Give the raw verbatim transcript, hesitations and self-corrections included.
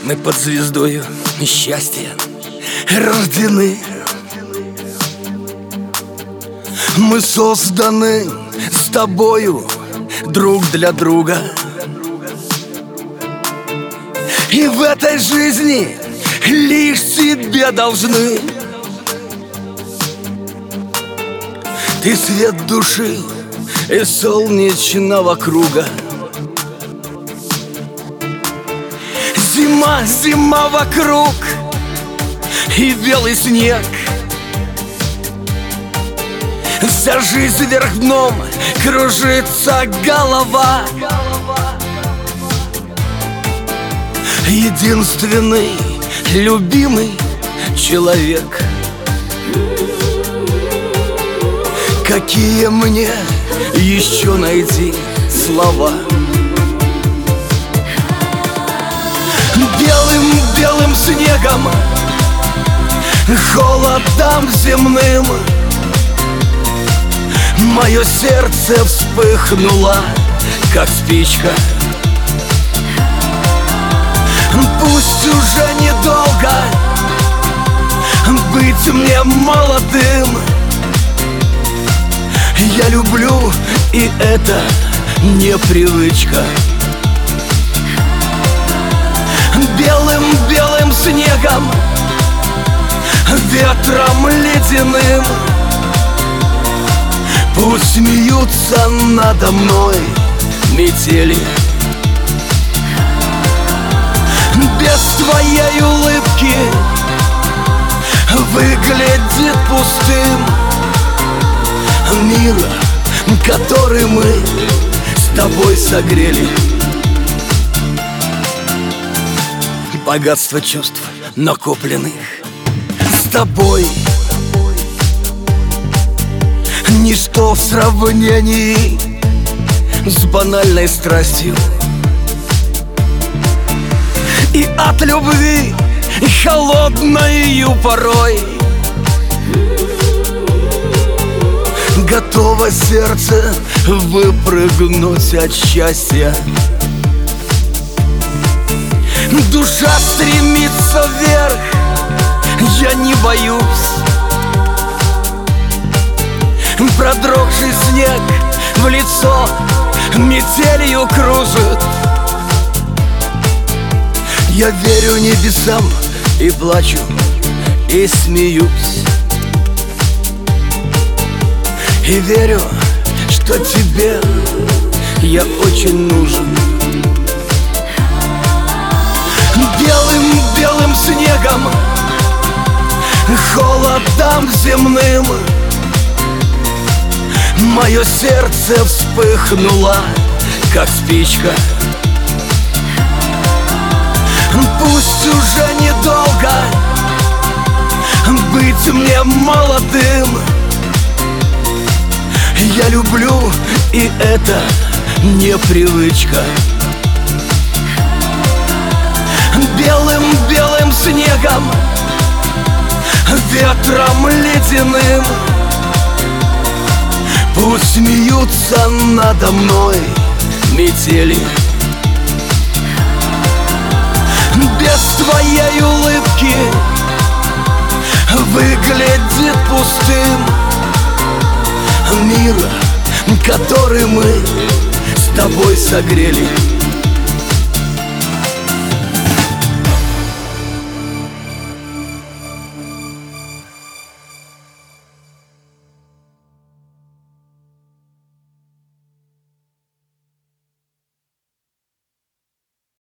Мы под звездою счастья рождены. Мы созданы с тобою друг для друга. И в этой жизни лишь себе должны. Ты свет души и солнечного круга. Зима, зима вокруг и белый снег. За жизнь вверх дном кружится голова. Единственный любимый человек. Какие мне еще найти слова? Белым-белым снегом, холодом земным мое сердце вспыхнуло, как спичка. Пусть уже недолго быть мне молодым. Я люблю, и это не привычка. Белым-белым снегом, ветром ледяным пусть смеются надо мной метели. Без твоей улыбки выглядит пустым мир, который мы с тобой согрели. Богатство чувств накопленных с тобой ничто в сравнении с банальной страстью. И от любви холодною порой готово сердце выпрыгнуть от счастья. Душа стремится вверх, я не боюсь. Продрогший снег в лицо метелью кружит. Я верю небесам и плачу, и смеюсь. И верю, что тебе я очень нужен. Белым-белым снегом, холодом земным мое сердце вспыхнуло, как спичка. Пусть уже недолго быть мне молодым. Я люблю, и это не привычка. Белым-белым снегом, ветром ледяным пусть смеются надо мной метели. Без твоей улыбки выглядит пустым мир, который мы с тобой согрели.